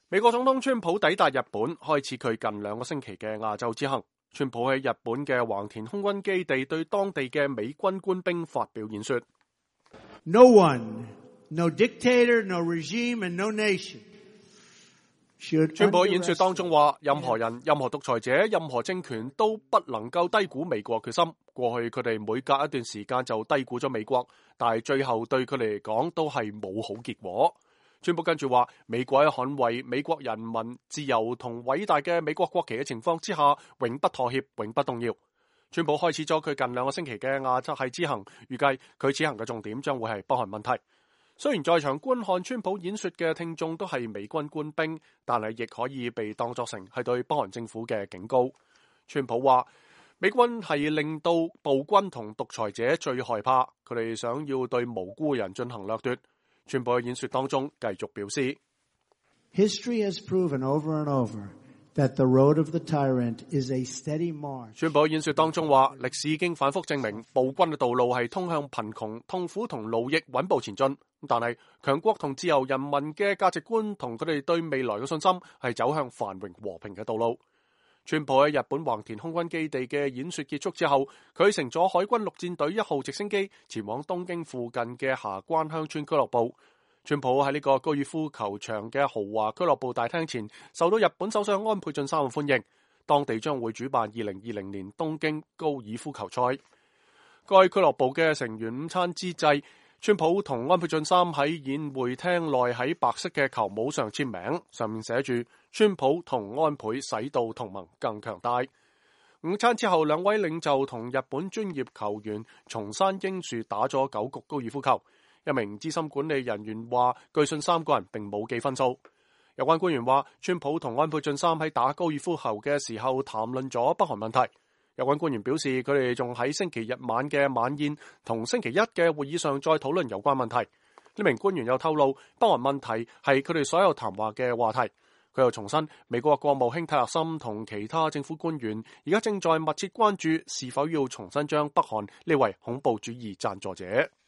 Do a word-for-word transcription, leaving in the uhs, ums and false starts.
美國總統川普抵達日本，開始佢近兩個星期嘅亞洲之行。川普喺日本嘅橫田空軍基地對當地嘅美軍官兵發表演說。 No one, no dictator, no regime, and no nation. 川普喺演說當中話，任何人、任何獨裁者、任何政權都不能夠低估美國決心。過去佢哋每隔一段時間就低估咗美國，但係最後對佢哋嚟講都係冇好結果。川普跟住話，美國喺捍衛美國人民自由同偉大嘅美國國旗嘅情況之下，永不妥協，永不動搖。川普開始咗佢近兩個星期嘅亞洲系之行，預計佢此行嘅重點將會係北韓問題。雖然在場觀看川普演說嘅聽眾都係美軍官兵，但係亦可以被當作成係對北韓政府嘅警告。川普話，美軍係令到暴君同獨裁者最害怕，佢哋想要對無辜人進行掠奪。川普喺演說當中繼續表示 History has proven over and over that the road of the tyrant is a steady march. 川普喺演說當中話，歷史已經反覆證明，暴君嘅道路係通向貧窮、痛苦同奴役穩步前進。但係強國同自由人民嘅價值觀同佢哋對未來嘅信心係走向繁榮和平嘅道路。川普喺日本橫田空軍基地嘅演說結束之後，佢乘咗海軍陸戰隊一號直升機前往東京附近嘅霞關鄉村俱樂部。川普喺呢個高爾夫球場嘅豪華俱樂部大廳前，受到日本首相安倍晉三嘅歡迎。當地將會主辦二零二零年東京高爾夫球賽。該俱樂部嘅成員午餐之際，川普同安倍晉三喺宴會廳內喺白色嘅球帽上簽名，上面寫住川普同安倍使到同盟更強大。午餐之後，兩位領袖同日本專業球員松山英樹打咗九局高爾夫球。一名資深管理人員話，據信三個人並冇記分數。有關官員話，川普同安倍晉三喺打高爾夫球嘅時候談論咗北韓問題。有關官員表示，佢哋仲喺星期日晚嘅晚宴同星期一嘅會議上再討論有關問題。呢名官員又透露，北韓問題係佢哋所有談話嘅話題。佢又重申，美國國務卿泰勒森同其他政府官員而家正在密切關注是否要重新將北韓列為恐怖主義贊助者。